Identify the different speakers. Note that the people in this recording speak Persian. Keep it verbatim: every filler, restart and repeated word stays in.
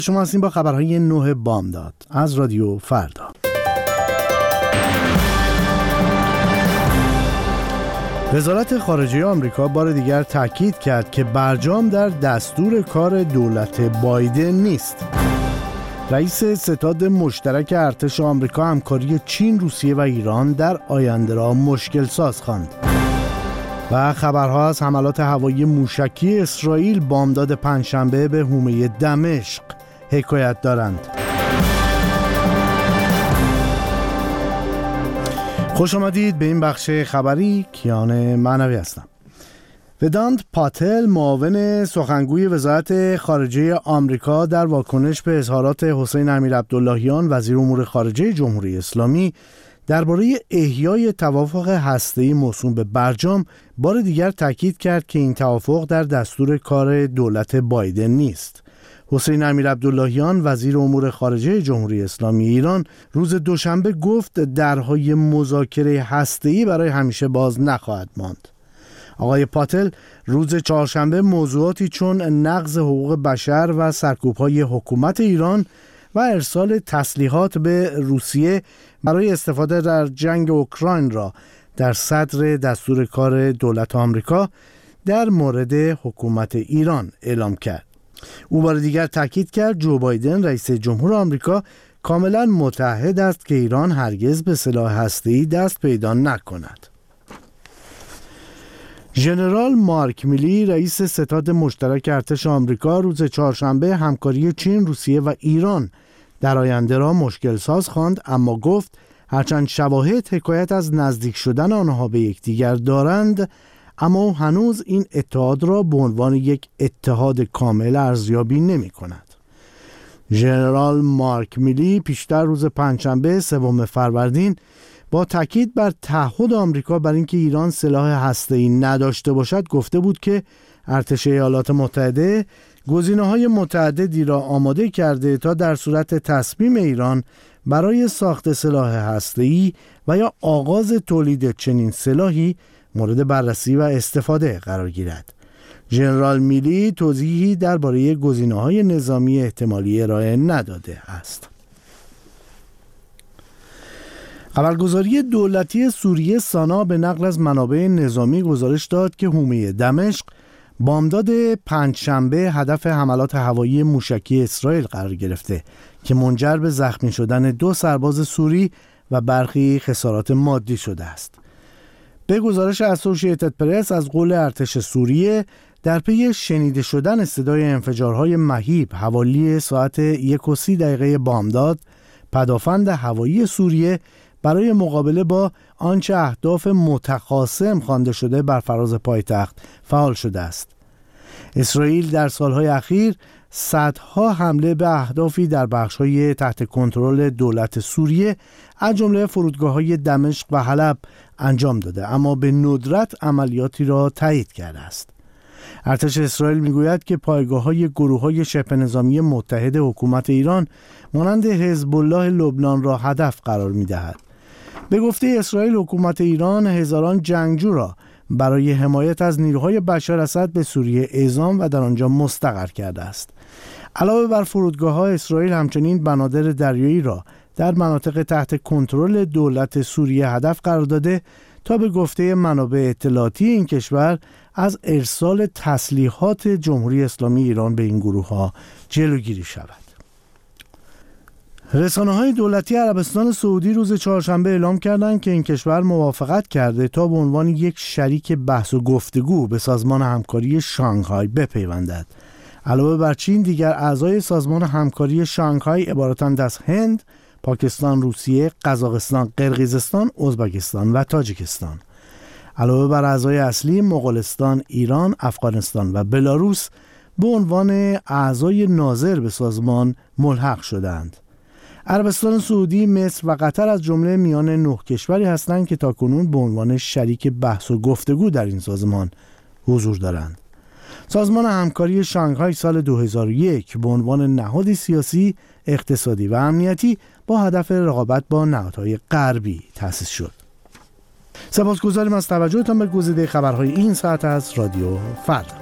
Speaker 1: شما هستین با خبرهای نه بامداد از رادیو فردا. وزارت خارجه آمریکا بار دیگر تاکید کرد که برجام در دستور کار دولت بایدن نیست. رئیس ستاد مشترک ارتش آمریکا همکاری چین، روسیه و ایران در آینده را مشکل ساز خواند. و خبرها از حملات هوایی موشکی اسرائیل بامداد پنجشنبه به حومه دمشق حکایت دارند. خوش آمدید به این بخش خبری. کیان معنوی هستم. ودانت پاتل، معاون سخنگوی وزارت خارجه آمریکا، در واکنش به اظهارات حسین امیرعبداللهیان وزیر امور خارجه جمهوری اسلامی درباره احیای توافق هسته‌ای موسوم به برجام بار دیگر تاکید کرد که این توافق در دستور کار دولت بایدن نیست. حسین امیرعبداللهیان وزیر امور خارجه جمهوری اسلامی ایران روز دوشنبه گفت درهای مذاکره هسته‌ای برای همیشه باز نخواهد ماند. آقای پاتل روز چهارشنبه موضوعاتی چون نقض حقوق بشر و سرکوب‌های حکومت ایران و ارسال تسلیحات به روسیه برای استفاده در جنگ اوکراین را در صدر دستور کار دولت آمریکا در مورد حکومت ایران اعلام کرد. او بار دیگر تاکید کرد جو بایدن رئیس جمهور آمریکا کاملا متعهد است که ایران هرگز به سلاح هسته‌ای دست پیدا نکند. ژنرال مارک میلی، رئیس ستاد مشترک ارتش آمریکا، روز چهارشنبه همکاری چین، روسیه و ایران در آینده را مشکل ساز خواند، اما گفت هرچند شواهد حکایت از نزدیک شدن آنها به یکدیگر دارند، اما هنوز این اتحاد را به عنوان یک اتحاد کامل ارزیابی نمی کند. ژنرال مارک میلی پیشتر روز پنجشنبه سوم فروردین با تاکید بر تعهد آمریکا بر اینکه ایران سلاح هسته‌ای نداشته باشد گفته بود که ارتش ایالات متحده گزینه‌های متعددی را آماده کرده تا در صورت تصمیم ایران برای ساخت سلاح هسته‌ای و یا آغاز تولید چنین سلاحی مورد بررسی و استفاده قرار گیرد. ژنرال میلی توضیحی درباره گزینه‌های نظامی احتمالی ارائه نداده است. خبرگزاری دولتی سوریه سانا به نقل از منابع نظامی گزارش داد که حومه دمشق بامداد پنجشنبه هدف حملات هوایی موشکی اسرائیل قرار گرفته که منجر به زخمی شدن دو سرباز سوری و برخی خسارات مادی شده است. به گزارش اسوشییتد پرس، از قول ارتش سوریه، در پی شنیده شدن صدای انفجارهای مهیب حوالی ساعت یک و سی دقیقه بامداد، پدافند هوایی سوریه برای مقابله با آنچه اهداف متخاصم خوانده شده بر فراز پایتخت فعال شده است. اسرائیل در سالهای اخیر صدها حمله به اهدافی در بخش‌های تحت کنترل دولت سوریه از جمله فرودگاه‌های دمشق و حلب انجام داده، اما به ندرت عملیاتی را تایید کرده است. ارتش اسرائیل میگوید که پایگاه‌های گروه‌های شبه نظامی متحد حکومت ایران مانند حزب الله لبنان را هدف قرار می‌دهد. به گفته اسرائیل، حکومت ایران هزاران جنگجو را برای حمایت از نیروهای بشار اسد به سوریه اعزام و در آنجا مستقر کرده است. علاوه بر فرودگاه‌ها، اسرائیل همچنین بنادر دریایی را در مناطق تحت کنترل دولت سوریه هدف قرار داده تا به گفته منابع اطلاعاتی این کشور از ارسال تسلیحات جمهوری اسلامی ایران به این گروه‌ها جلوگیری شود. رسانه‌های دولتی عربستان سعودی روز چهارشنبه اعلام کردند که این کشور موافقت کرده تا به عنوان یک شریک بحث و گفتگو به سازمان همکاری شانگهای بپیوندد. علاوه بر چین، دیگر اعضای سازمان همکاری شانگهای عبارتند از هند، پاکستان، روسیه، قزاقستان، قرقیزستان، ازبکستان و تاجیکستان. علاوه بر اعضای اصلی، مغولستان، ایران، افغانستان و بلاروس به عنوان اعضای ناظر به سازمان ملحق شدند. عربستان سعودی، مصر و قطر از جمله میان نه کشوری هستند که تاکنون به عنوان شریک بحث و گفتگو در این سازمان حضور دارند. سازمان همکاری شانگهای سال دو هزار و یک به عنوان نهادی سیاسی، اقتصادی و امنیتی با هدف رقابت با نهادهای غربی تأسیس شد. سپاسگزاریم از توجهتان به گزیده خبرهای این ساعت از رادیو فردا.